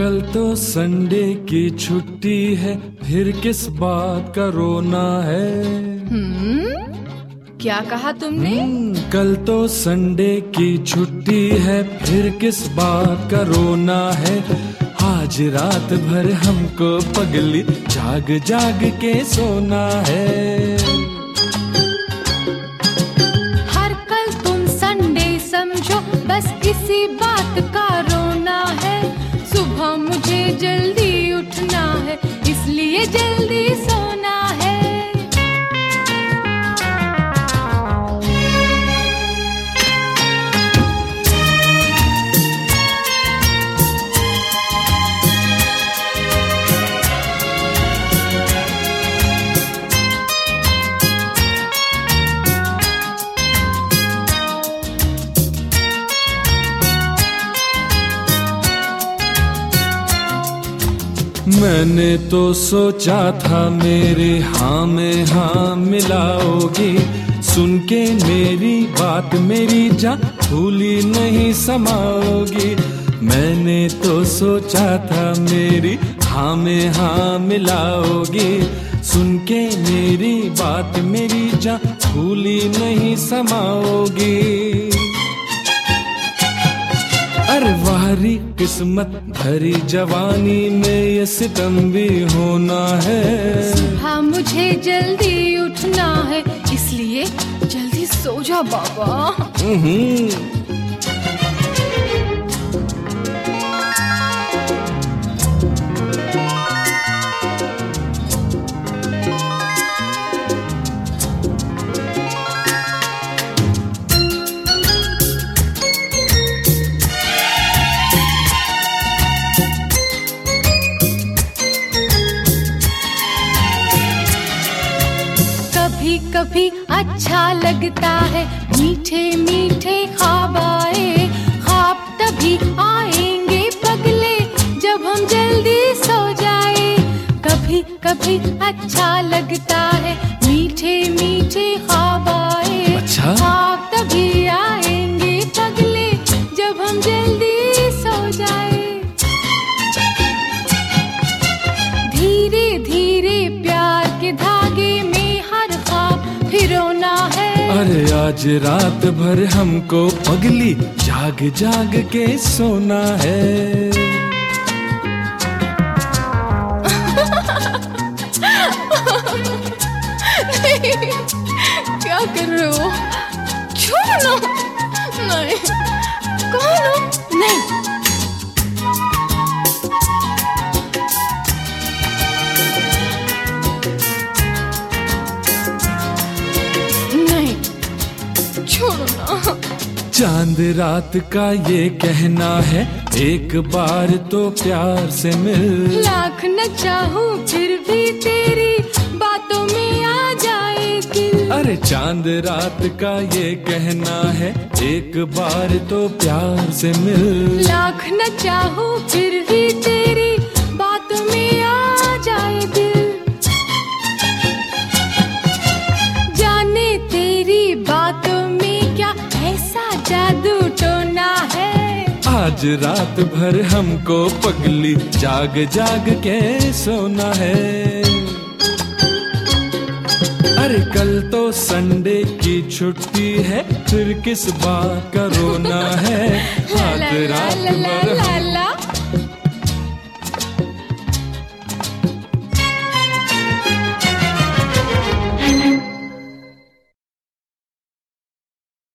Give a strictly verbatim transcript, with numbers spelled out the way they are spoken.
कल तो संडे की छुट्टी है, फिर किस बात का रोना है। हम्म क्या कहा तुमने? कल तो संडे की छुट्टी है, फिर किस बात का रोना है। आज रात भर हमको पगली जाग जाग के सोना है। हर कल तुम संडे समझो, बस किसी बात का रोना है। सुबह मुझे जल्दी उठना है, इसलिए जल्दी सोना है। मैंने तो सोचा था मेरे हाँ में हाँ मिलाओगी, सुन के मेरी बात मेरी जान भूली नहीं समाओगी। मैंने तो सोचा था मेरी हाँ में हाँ मिलाओगी, सुन के मेरी बात मेरी जान भूली नहीं समाओगी। अरे वारी किस्मत भरी जवानी में ये सितम भी होना है। सुबह मुझे जल्दी उठना है, इसलिए जल्दी सो जा बाबा। कभी कभी अच्छा लगता है मीठे मीठे ख्वाब आए। ख्वाब तभी आएंगे पगले जब हम जल्दी सो जाए। कभी कभी अच्छा लगता है मीठे मीठे ख्वाब आए। अच्छा? ख्वाब तभी आएंगे पगले जब हम जल्दी सो जाए। धीरे धीरे प्यार के धागे में फिरोना है। अरे आज रात भर हमको पगली जाग जाग के सोना है। क्या कर रहे हो? छोड़ो ना। नहीं कौन हो? नहीं छोड़ो ना। चांद रात का ये कहना है, एक बार तो प्यार से मिल। लाख न चाहूं फिर भी तेरी बातों में आ जाए दिल। अरे चांद रात का ये कहना है, एक बार तो प्यार से मिल। लाख न चाहूं फिर भी तेरी बातों में आ जाए दिल। जाने तेरी बातों में क्या ऐसा जादू टोना है। आज रात भर हमको पगली जाग जाग के सोना है। अरे कल तो संडे की छुट्टी है, फिर किस बात का रोना है। आज रात भर